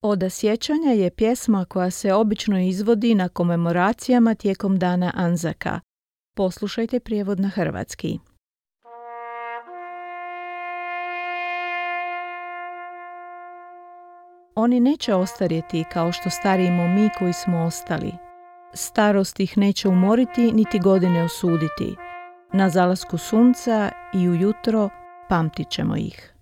Oda sjećanja je pjesma koja se obično izvodi na komemoracijama tijekom dana Anzaka. Poslušajte prijevod na hrvatski. Oni neće ostarjeti kao što starimo mi koji smo ostali. Starost ih neće umoriti niti godine osuditi. Na zalasku sunca i ujutro pamtit ćemo ih.